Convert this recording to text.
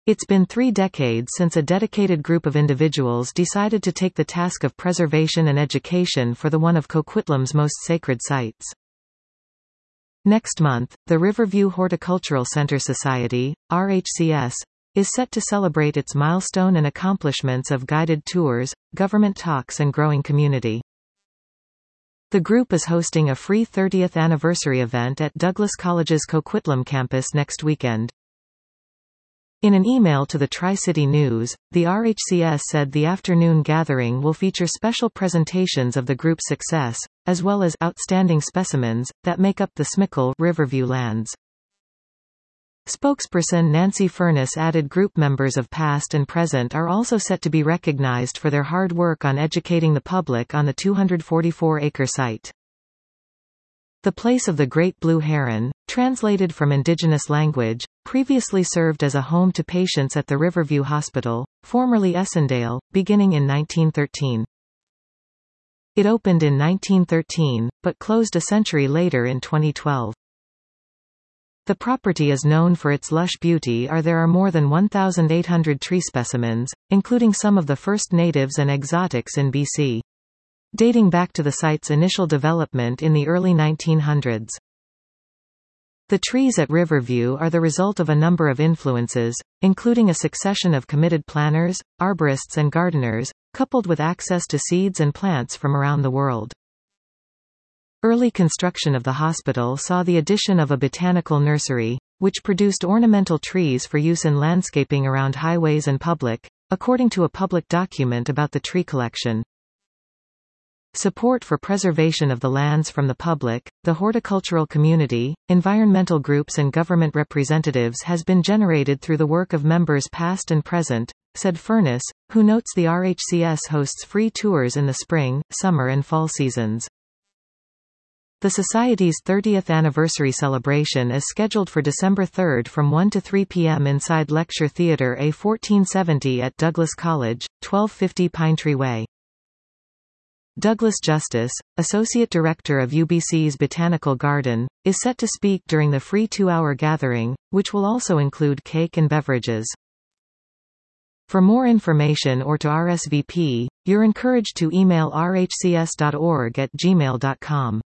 It's been 3 decades since a dedicated group of individuals decided to take the task of preservation and education for one of Coquitlam's most sacred sites. Next month, the Riverview Horticultural Center Society, RHCS, is set to celebrate its milestone and accomplishments of guided tours, government talks and growing community. The group is hosting a free 30th anniversary event at Douglas College's Coquitlam campus next weekend. In an email to the Tri-City News, the RHCS said the afternoon gathering will feature special presentations of the group's success, as well as outstanding specimens that make up the Smickel Riverview lands. Spokesperson Nancy Furness added group members of past and present are also set to be recognized for their hard work on educating the public on the 244-acre site. The Place of the Great Blue Heron, translated from indigenous language, previously served as a home to patients at the Riverview Hospital, formerly Essendale, beginning in 1913. It opened in 1913, but closed a century later in 2012. The property is known for its lush beauty. There are more than 1,800 tree specimens, including some of the first natives and exotics in BC. Dating back to the site's initial development in the early 1900s. The trees at Riverview are the result of a number of influences, including a succession of committed planners, arborists and gardeners, coupled with access to seeds and plants from around the world. Early construction of the hospital saw the addition of a botanical nursery, which produced ornamental trees for use in landscaping around highways and public, according to a public document about the tree collection. Support for preservation of the lands from the public, the horticultural community, environmental groups and government representatives has been generated through the work of members past and present, said Furness, who notes the RHCS hosts free tours in the spring, summer and fall seasons. The Society's 30th anniversary celebration is scheduled for December 3 from 1 to 3 p.m. inside Lecture Theatre A1470 at Douglas College, 1250 Pinetree Way. Douglas Justice, Associate Director of UBC's Botanical Garden, is set to speak during the free 2-hour gathering, which will also include cake and beverages. For more information or to RSVP, you're encouraged to email rhcs.org@gmail.com.